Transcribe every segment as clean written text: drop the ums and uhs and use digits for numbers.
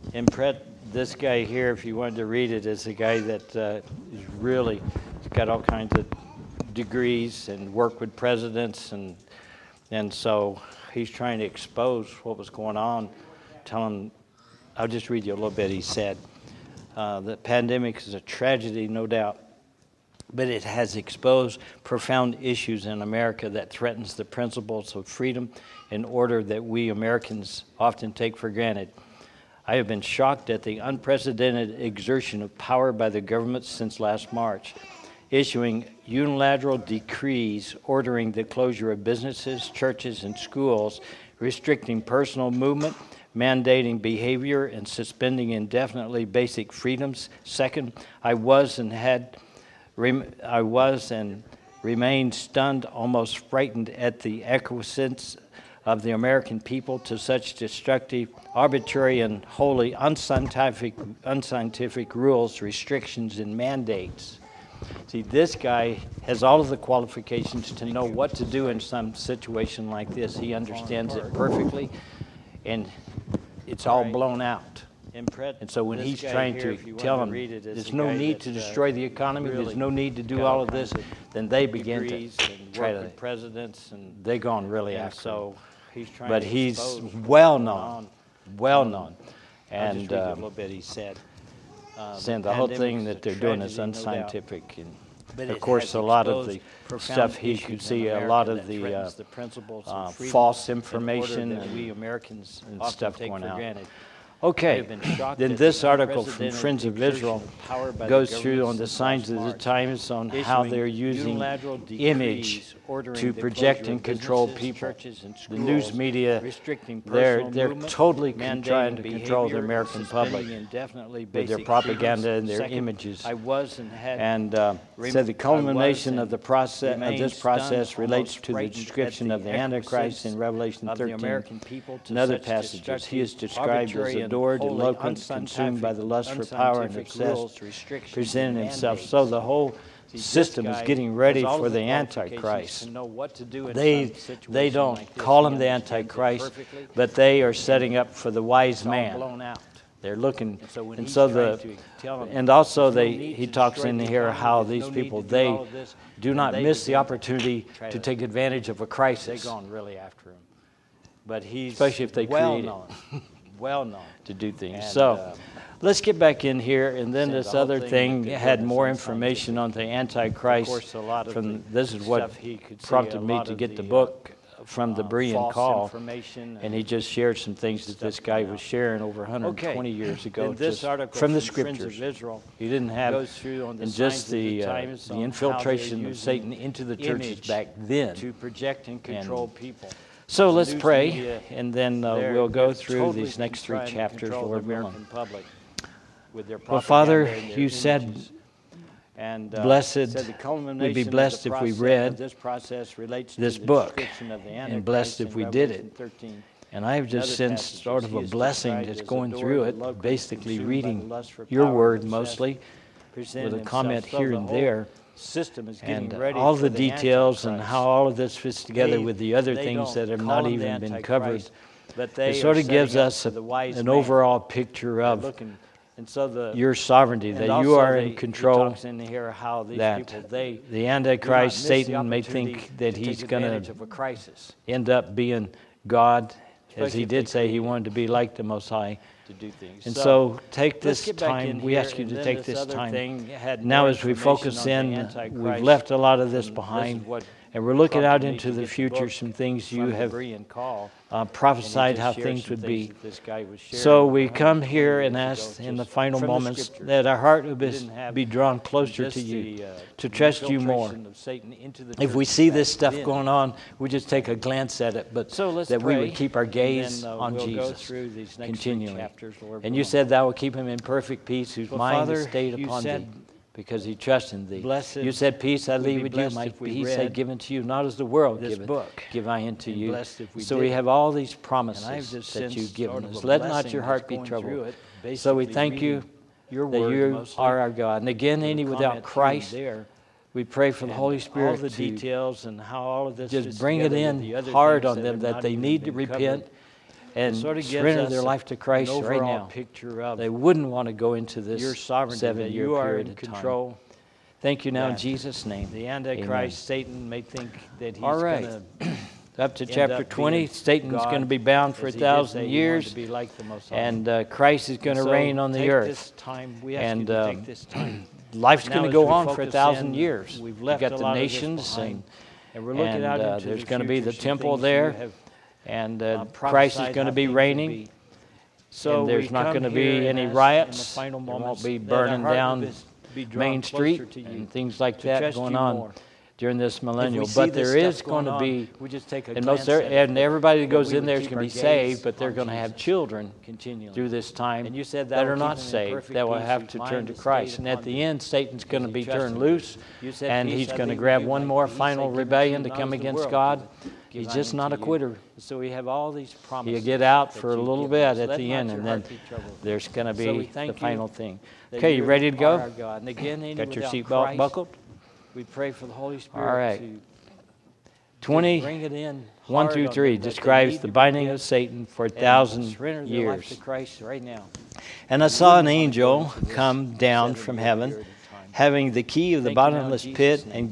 And Brett, this guy here, if you wanted to read it, is a guy that is really, he's got all kinds of degrees and worked with presidents, and so he's trying to expose what was going on, telling, I'll just read you a little bit. He said, the pandemic is a tragedy, no doubt, but it has exposed profound issues in America that threatens the principles of freedom and order that we Americans often take for granted. I have been shocked at the unprecedented exertion of power by the government since last March, issuing unilateral decrees ordering the closure of businesses, churches, and schools, restricting personal movement, mandating behavior, and suspending indefinitely basic freedoms. Second, I was and remain stunned, almost frightened at the acquiescence of the American people to such destructive, arbitrary, and wholly unscientific rules, restrictions, and mandates. See, this guy has all of the qualifications to know what to do in some situation like this. He understands it perfectly, and it's all blown out. And so when he's trying to tell them there's no need to destroy the economy, there's no need to do all of this, then they begin to try to, they're going really after him. But he's well known. And a little bit he said, saying the whole thing that they're doing is unscientific. And of course, a lot of the stuff he could see, a lot of the false information and stuff going out. Okay, then this article from Friends of Israel goes through on the signs of the times on how they're using image to project and control people. The news media, they're totally trying to control the American public with their propaganda and their images. And said the culmination of the process of this process relates to the description of the Antichrist in Revelation 13 and other passages. He is described as adored, eloquent, consumed by the lust for power, and obsessed, presenting himself. So the whole system is getting ready for the Antichrist. They don't call him the Antichrist, but they are setting up for the wise man. They're looking, and so he talks in here how these people, they do not miss the opportunity to take advantage of a crisis, especially if they create it. To do things. So let's get back in here, and then this other thing had more information on the Antichrist. This is what prompted me to get the book from the Berean Call, and he just shared some things that this guy was sharing over 120 years ago just from the Scriptures. He didn't have, and just the infiltration of Satan into the churches back then. To project and control people. So let's pray, and then we'll go through these next three chapters, Lord willing. Well, Father, you said, blessed, we'd be blessed if we read this book, and blessed if we did it. And I've just sensed sort of a blessing that's going through it, basically reading your word mostly, with a comment here and there. And all the details and how all of this fits together with the other things that have not even been covered. It sort of gives us an overall picture of your sovereignty, that you are in control, that the Antichrist, Satan, may think that he's going to end up being God, as he did say he wanted to be like the Most High. And so take this time, we ask you to take this time. Now as we focus in, we've left a lot of this behind, and we're looking out into the future, some things you have prophesied how things would be. So we come here and ask in the final moments that our heart would be drawn closer to you, to trust you more. If we see this stuff going on, we just take a glance at it, but that we would keep our gaze on Jesus continually. And you said thou will keep him in perfect peace, whose mind is stayed upon thee, because he trusts in thee. You said, peace I leave with you, my peace I give unto you, not as the world giveth, give I unto you. So we have all these promises that you've given us. Let not your heart be troubled. So we thank you that you are our God. And again, any without Christ, we pray for the Holy Spirit to just bring it in hard on them that they need to repent and surrender their life to Christ right now, they wouldn't want to go into this 7-year period of time. Thank you now in Jesus' name. The Antichrist, Satan, may think that he's going to... Up to chapter 20, Satan's going to be bound for 1,000 years, and Christ is going to reign on the earth. And life's going to go on for 1,000 years. We've got the nations, and there's going to be the temple there, and Christ is going to be reigning. So there's not going to be any riots. There won't be burning down Main Street and things like that going on during this millennial, but there is going to be, and everybody that goes in there is going to be saved, but they're going to have children through this time that are not saved, that will have to turn to Christ. And at the end, Satan's going to be turned loose, and he's going to grab one more final rebellion to come against God. He's just not a quitter. So we have all these promises. He'll get out for a little bit at the end, and then there's going to be the final thing. Okay, you ready to go? Got your seatbelt buckled? We pray for the Holy Spirit. All right. 1 through 3 describes the binding of Satan for 1,000 years. And I saw an angel come down from heaven, having the key of the bottomless pit and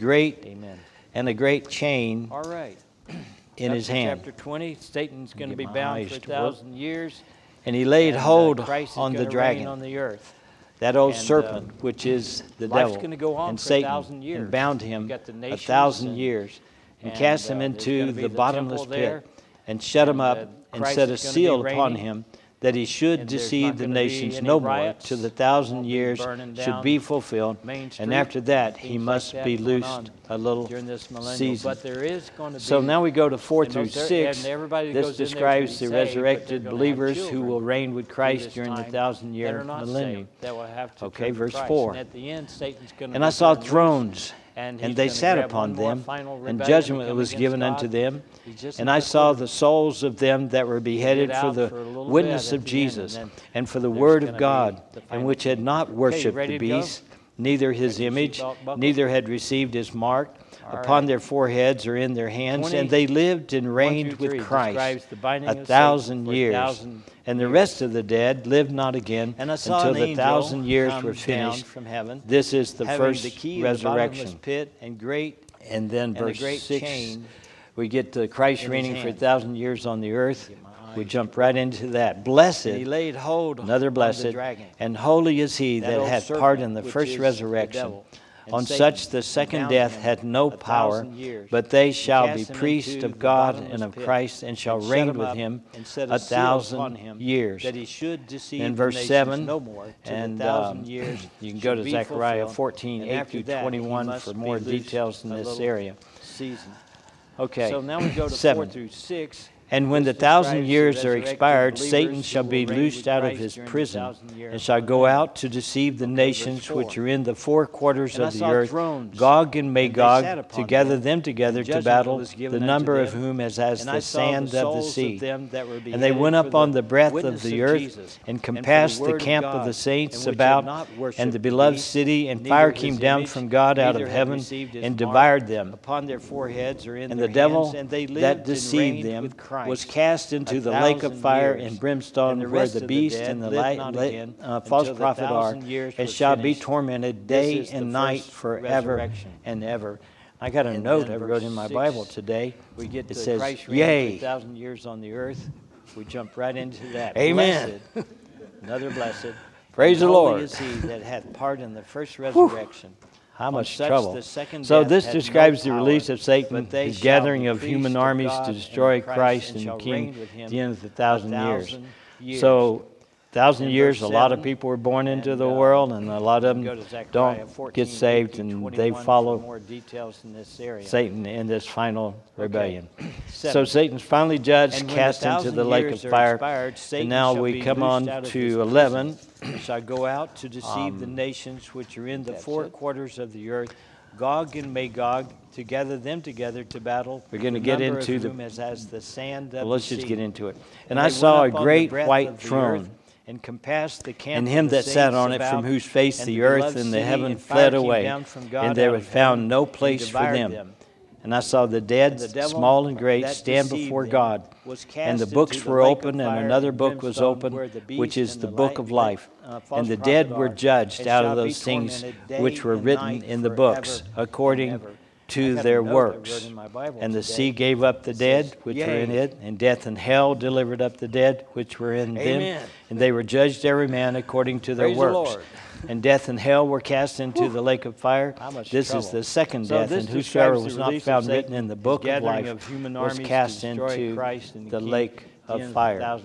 a great chain in his hand. Chapter 20, Satan's going to be bound for 1,000 years. And he laid hold on the dragon, on the earth, that old serpent, which is the devil, and Satan, and bound him 1,000 years, and cast him into the bottomless pit, and shut him up, and set a seal upon him, that he should deceive the nations no more, till the 1,000 years should be fulfilled, and after that he must be loosed a little season. So now we go to 4 through 6. This describes the resurrected believers who will reign with Christ during the 1,000-year millennium. Okay, verse 4. And I saw thrones, and they sat upon them, and judgment was given unto them. And I saw the souls of them that were beheaded for the witness of Jesus, and for the word of God, and which had not worshipped the beast, neither his image, neither had received his mark upon their foreheads or in their hands. And they lived and reigned with Christ 1,000 years. And the rest of the dead lived not again until the 1,000 years were finished. This is the first resurrection. And then verse 6, we get to Christ reigning for 1,000 years on the earth. We jump right into that. Blessed, another blessed, and holy is he that hath part in the first resurrection. On such the second death hath no power, but they shall be priests of God and of Christ, and shall reign with him 1,000 years. In verse 7, and you can go to Zechariah 14, 8 through 21 for more details in this area. Okay, so now we go to 4 through 6. And when the 1,000 years are expired, Satan shall be loosed out of his prison, and shall go out to deceive the nations which are in the four quarters of the earth, Gog and Magog, to gather them together to battle, the number of whom is as the sand of the sea. And they went up on the breadth of the earth, and compassed the camp of the saints about, and the beloved city, and fire came down from God out of heaven, and devoured them. And the devil that deceived them was cast into the lake of fire and brimstone, where the beast and the false prophet are, and shall be tormented day and night forever and ever. I got a note I wrote in my Bible today. It says, "Yea." 1,000 years on the earth. We jump right into that. Amen. Blessed, another blessed. Praise the Lord. Is he that hath part in the first resurrection. How much trouble. So this describes the release of Satan, his gathering of human armies to destroy Christ and King at the end of the 1,000 years. So 1,000 years, a lot of people were born into the world, and a lot of them don't get saved, and they follow Satan in this final rebellion. So Satan's finally judged, cast into the lake of fire, and now we come on to 11. Shall go out to deceive the nations which are in the four quarters of the earth, Gog and Magog, to gather them together to battle. We're going to get into the sand of the sea. Let's just get into it. And I saw a great white throne, and compassed the camp, and him that sat on it, from whose face the earth and the heaven fled away, and there was found no place for them. And I saw the dead, small and great, stand before God. And the books were opened, and another book was opened, which is the book of life. And the dead were judged out of those things which were written in the books, according to their works. And the sea gave up the dead which were in it, and death and hell delivered up the dead which were in them. And they were judged every man according to their works. And death and hell were cast into the lake of fire. This is the second death, and whosoever was not found written in the book of life was cast into the lake of fire.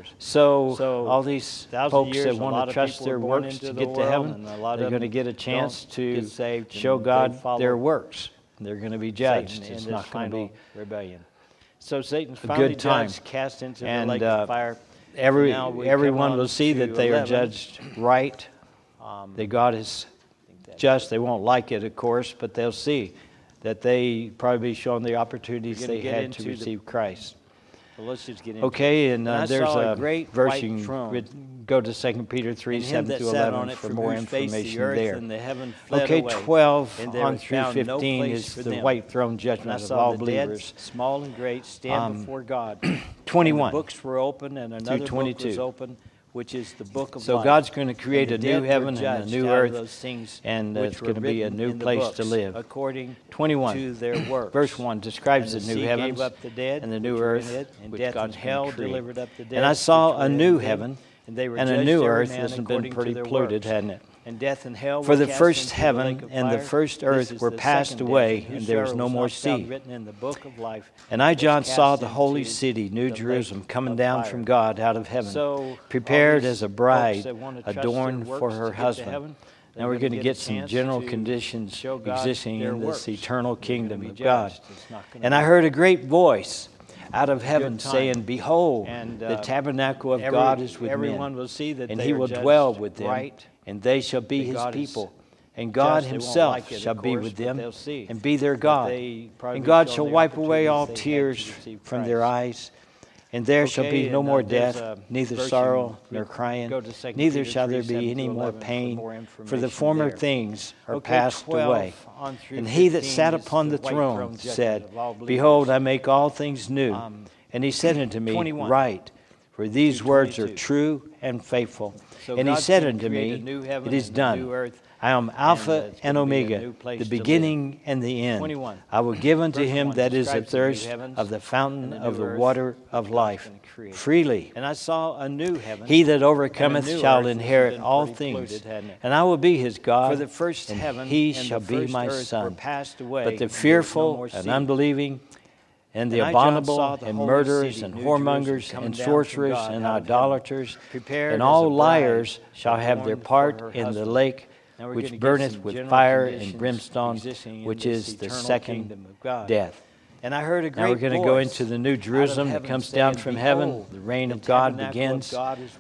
So all these folks that want to trust their works to get to heaven, they're going to get a chance to show God their works. They're going to be judged. It's not going to be rebellion. So Satan's finally judged, cast into the lake of fire. Everyone will see that they are judged right. That God is just. They won't like it, of course, but they'll see that they probably be shown the opportunities they had to receive Christ. So let's just get into it. And there's a great verse. You can go to 2 Peter 3, 7 through 11 for more information there. Okay, 12 on through 15 is the white throne judgment of all believers. Small and great stand before God. 21 books were open, and another book was open, which is the book of life. So God's going to create a new heaven and a new earth, and it's going to be a new place to live. According 21 to their works. Verse 1 describes the new heavens and the new earth, which God's hell delivered up the dead. And I saw a new heaven and a new earth. This has been pretty polluted, hadn't it? And death and hell for the first heaven and the first earth were passed away, and there was no more sea. And I, John, saw the holy city, New Jerusalem, coming down from God out of heaven, prepared as a bride adorned for her husband. Now we're going to get some general conditions existing in this eternal kingdom of God. And I heard a great voice out of heaven saying, "Behold, the tabernacle of God is with men, and he will dwell with them. And they shall be his people, and God himself shall be with them, and be their God. And God shall wipe away all tears from their eyes, and there shall be no more death, neither sorrow nor crying, neither shall there be any more pain, for the former things are passed away." And he that sat upon the throne said, "Behold, I make all things new." And he said unto me, "Write, for these words are true and faithful." And he said unto me, "It is done. I am Alpha and Omega, the beginning and the end. I will give unto him that is athirst of the fountain of the water of life freely. And I saw a new heaven. He that overcometh shall inherit all things, and I will be his God, and he shall be my son. But the fearful and unbelieving, and the abominable, and murderers, and whoremongers, and sorcerers, and idolaters, and all liars shall have their part in the lake which burneth with fire and brimstone, which is the second death. And I heard a great voice. Now we're going to go into the New Jerusalem that comes down from heaven. The reign of God begins,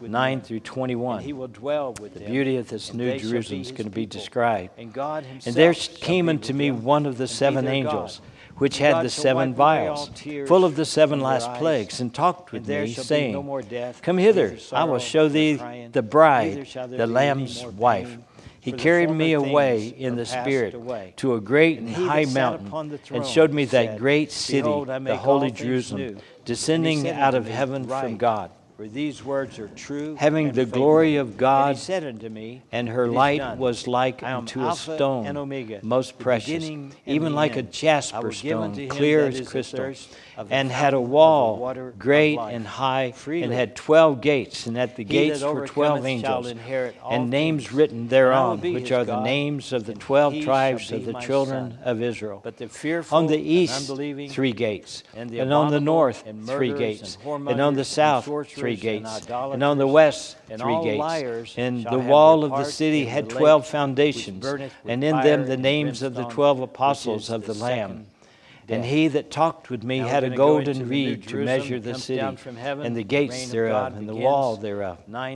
9 through 21. The beauty of this New Jerusalem is going to be described. And there came unto me one of the seven angels, which had the seven vials, full of the seven last plagues, and talked with me, saying, "Come hither, I will show thee the bride, the Lamb's wife." He carried me away in the Spirit to a great and high mountain, and showed me that great city, the holy Jerusalem, descending out of heaven from God. For these words are true, having the glory of God, and he said unto me, and her light was like unto a stone, most precious, even like a jasper stone, clear as crystal, and had a wall great and high, and had 12 gates, and at the gates were 12 angels, and names written thereon, which are the names of the 12 tribes of the children of Israel. On the east 3 gates, and on the north 3 gates, and on the south 3 gates, and on the west 3 gates. And the wall of the city had 12 foundations, and in them the names of the 12 apostles of the Lamb. And he that talked with me had a golden reed to measure the city, and the gates thereof, and the wall thereof.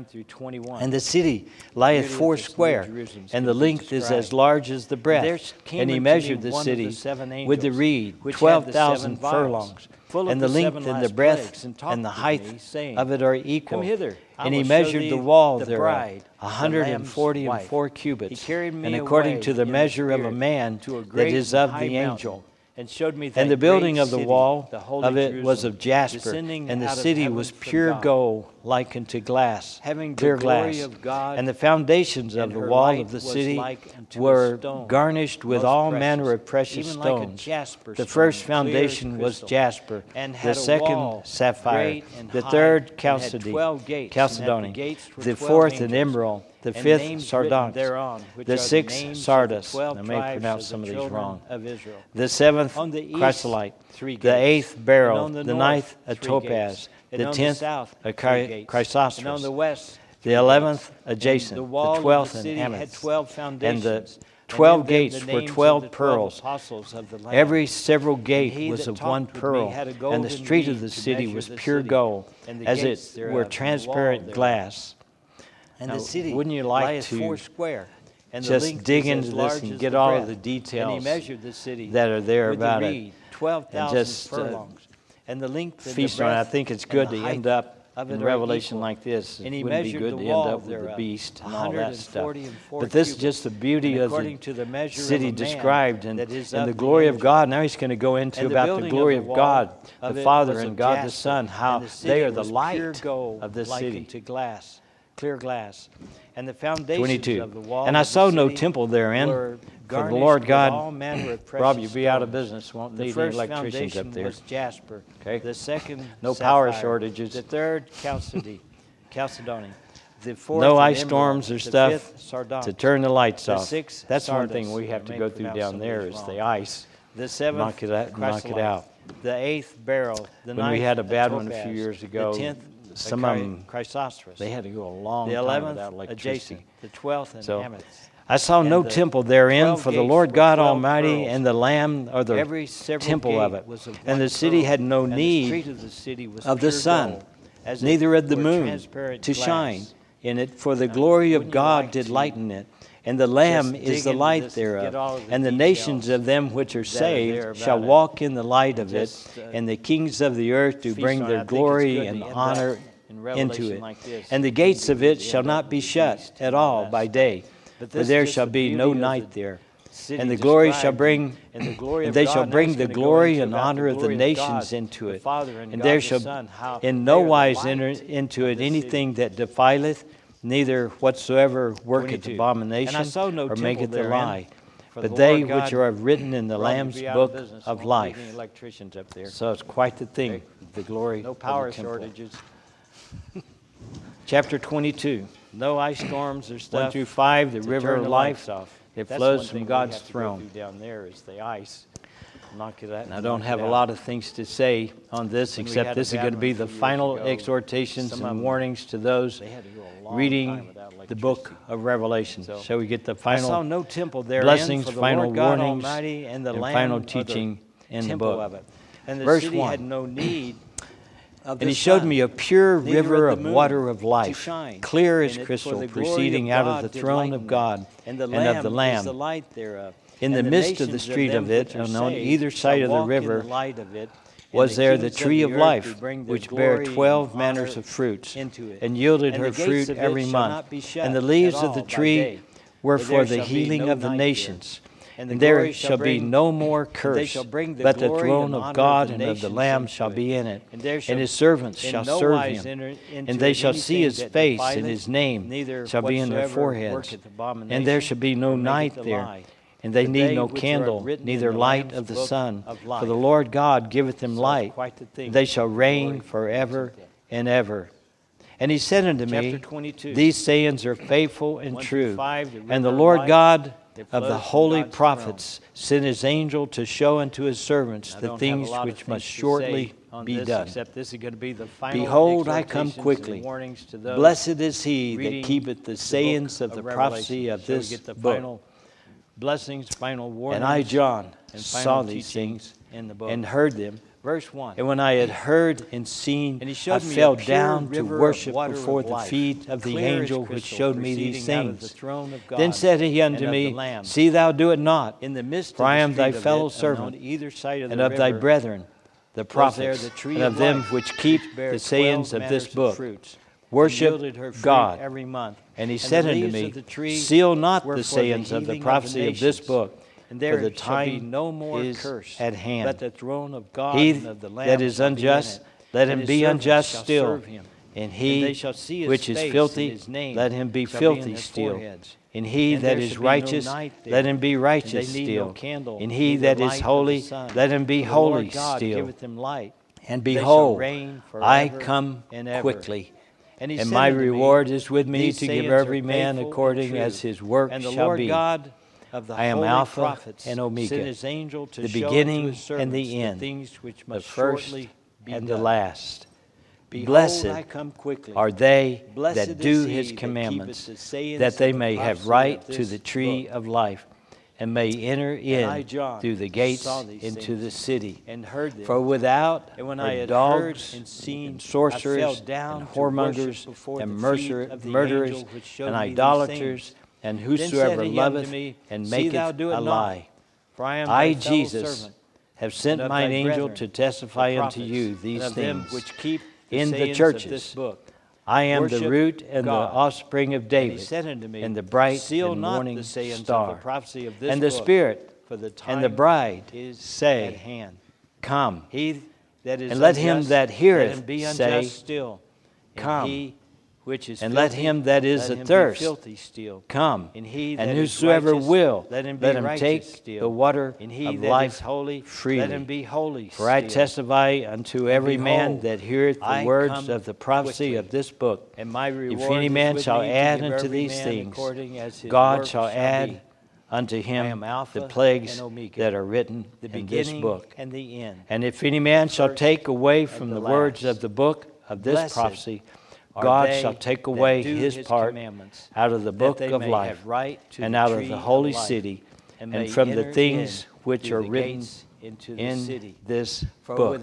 And the city lieth foursquare, and the length is as large as the breadth. And he measured the city with the reed, 12,000 furlongs. And the length and the breadth and the height of it are equal. And he measured the wall thereof, 144 cubits, and according to the measure of a man that is of the angel. and showed me that and the building of the wall of it was of jasper, and the city was pure gold, like unto glass, clear glass. And the foundations of the wall of the city were garnished with all manner of precious stones. The first foundation was jasper, the second sapphire, the third chalcedony, the fourth an emerald, the fifth sardonyx, the sixth sardis, I may pronounce some of these wrong, the seventh chrysolite, the eighth beryl, the ninth a topaz, the 10th a chrysoprase, the 11th a jacinth, the 12th an amethyst, and the 12 gates were 12 pearls. Every several gate was of one pearl, and the street of the city was pure gold, as it were transparent glass. And the city wouldn't you like to just dig into this and get all of the details that are there about it, and just feast on it? I think it's good to end up in Revelation like this. It wouldn't be good to end up with the beast and all that stuff. But this is just the beauty of the city described and the glory of God. Now he's going to go into about the glory of God, the Father and God the Son, how they are the light of this city. Clear glass, and the foundation 22. Of the wall. And I saw no temple therein, for the Lord God, Rob, you'll be out of business. Won't need any electricians up there. Was jasper. Okay. The second, no power shortages. The third, chalcedony. The fourth, no ice storms or stuff to turn the lights off. That's one thing we have to go through down there is the ice. The seventh, knock it out. The eighth beryl. When we had a bad one a few years ago. The 10th. Some of them, they had to go a long time without electricity. The 12th, so I saw no temple therein, for the Lord God Almighty and the Lamb are the temple of it. And the city had no need of the sun, neither of the moon, to shine in it, for the glory of God did lighten it. And the Lamb is the light thereof. And the nations of them which are saved shall walk in the light of it. And the kings of the earth do bring their glory and honor into it. And the gates of it shall not be shut at all by day, for there shall be no night there. And the glory shall bring, and they shall bring the glory and honor of the nations into it. And there shall in no wise enter into it anything that defileth, neither whatsoever worketh abomination or maketh a lie, but they which are written in the Lamb's book of life. So it's quite the thing, the glory of the temple. No power shortages. Chapter 22. No ice storms or stuff. 1 through 5, the river of life. It flows from God's throne. Down there is the ice. And I don't have a lot of things to say on this, except this is going to be the final exhortations and warnings to those reading the book of Revelation. So we get the final blessings, final warnings, and final teaching in the book. Verse 1. And he showed me a pure river of water of life, clear as crystal, proceeding out of the throne of God and of the Lamb. In the midst of the street of it, and on either side of the river, was there the tree of life, which bare 12 manners of fruits, and yielded her fruit every month. And the leaves of the tree were for the healing of the nations. And there shall be no more curse, but the throne of God and of the Lamb shall be in it, and his servants shall serve him. And they shall see his face, and his name shall be in their foreheads. And there shall be no night there. And they need no candle, neither light of the sun. For the Lord God giveth them light. They shall reign forever and ever. And he said unto me, These sayings are faithful and true. And the Lord God of the holy prophets sent his angel to show unto his servants the things which must shortly be done. Behold, I come quickly. Blessed is he that keepeth the sayings of the prophecy of this book. And I, John, saw these things and heard them. Verse 1. And when I had heard and seen, I fell down to worship before the feet of the angel which showed me these things. Then said he unto me, See thou do it not, for I am thy fellow servant, and of thy brethren, the prophets, and of them which keep the sayings of this book. Worship God. And he said unto me, Seal not the sayings of the prophecy of this book, for the time is at hand. He that is unjust, let him be unjust still. And he which is filthy, let him be filthy still. And he that is righteous, let him be righteous still. And he that is holy, let him be holy still. And behold, I come quickly. And my reward is with me to give every man according as his work shall be. I am Alpha and Omega, the beginning and the end, the first and the last. Blessed are they that do his commandments, that they may have right to the tree of life, and may enter in through the gates into the city. For without are dogs and sorcerers and whoremongers and murderers and idolaters, and whosoever loveth and maketh a lie. I, Jesus, have sent mine angel to testify unto you these things in the churches. I am the root and the offspring of David, and the bright and morning star. And the Spirit and the bride say, Come. And let him that heareth say, Come. And let him that is athirst come. And whosoever will, let him take the water of life freely. For I testify unto every man that heareth the words of the prophecy of this book. If any man shall add unto these things, God shall add unto him the plagues that are written in this book. And if any man shall take away from the words of the book of this prophecy, God shall take away his part out of the book of life, and out of the holy city, and from the things which are written in this book.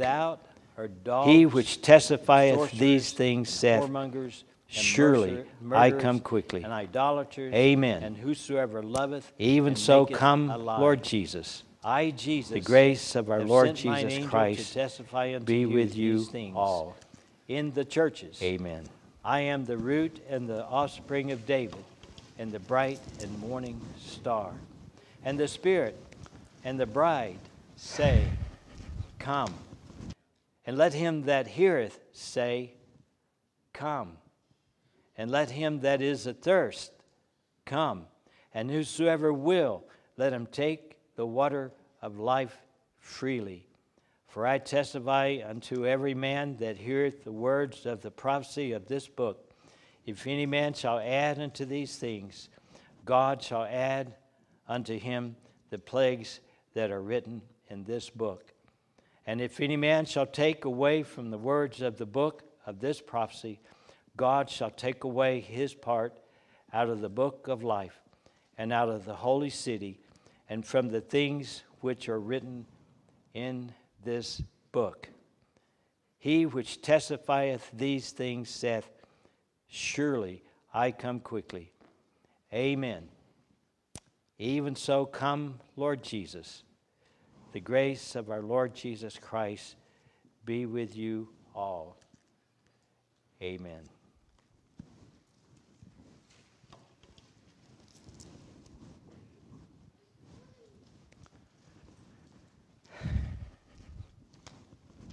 He which testifieth these things saith, Surely I come quickly. Amen. Even so come, Lord Jesus. The grace of our Lord Jesus Christ be with you all. In the churches. Amen. I am the root and the offspring of David, and the bright and morning star. And the Spirit and the bride say, Come. And let him that heareth say, Come. And let him that is athirst come. And whosoever will, let him take the water of life freely. For I testify unto every man that heareth the words of the prophecy of this book. If any man shall add unto these things, God shall add unto him the plagues that are written in this book. And if any man shall take away from the words of the book of this prophecy, God shall take away his part out of the book of life, and out of the holy city, and from the things which are written in this book. He which testifieth these things saith, Surely I come quickly. Amen. Even so come, Lord Jesus. The grace of our Lord Jesus Christ be with you all. Amen.